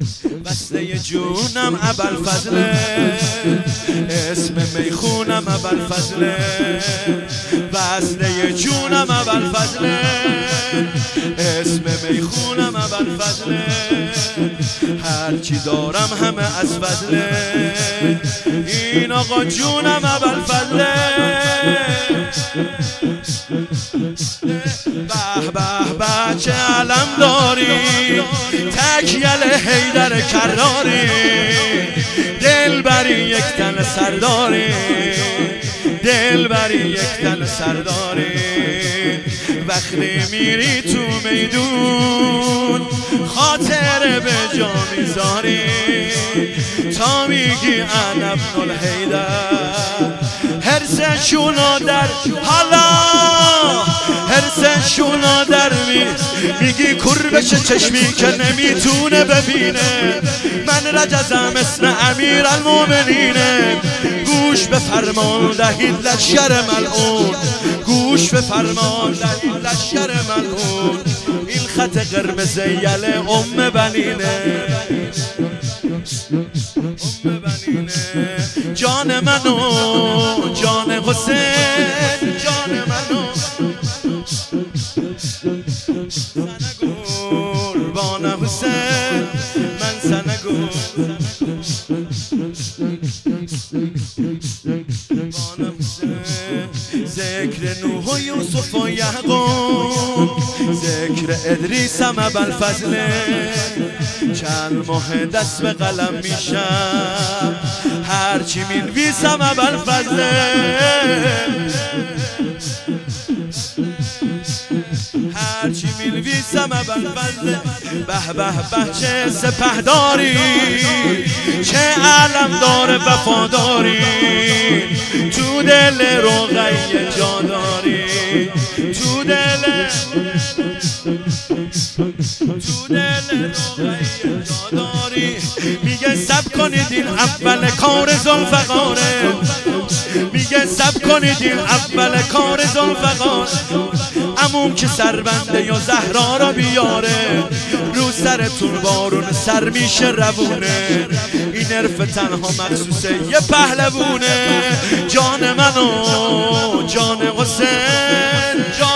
وصله جونم ابوالفضله، اسم میخونم ابوالفضله، وصله جونم ابوالفضله، اسم میخونم ابوالفضله، هرچی دارم همه از فضله، این آقا جونم ابوالفضله. به به به چه علم داری، تکیل حیدر کراری، دل بری یک تن سرداری، دل بری یک تن سرداری، وقتی میری تو میدون خاطر به جا میذاری، تا میگی انا ابن الحیدر، هرسشونو در حالا هرسشونو در میگی کور بشه چشمی که نمیتونه ببینه، من رجزم اسم امیر المومنینه، گوش به فرمان دهید لشکر ملعون، گوش به فرمان دهید لشکر ملعون، این خط قرمز یل ام بنینه، جان منو جان حسین، جان منو قربان حسین، من سنگور ذکر نوح و یوسف و یعقوب، ذکر ادریسم ابوالفضله، چند ماه دست به قلم میشم، هرچی مینویسم ابوالفضله، هرچی مینویسم ابوالفضله. به به به چه سپهداری، چه علمدار وفاداری، تو دل رقیه جا داری، تو دل رقیه جا داری، میگه سب کنید این اول کار ذوالفقاره، میگه سب کنید این اول کار ذوالفقاره، عموم که سربنده یا زهرا را بیاره، رو سرتون بارون سر میشه روونه، این حرف تنها مخصوص یه پهلوونه، جان منو جان حسین،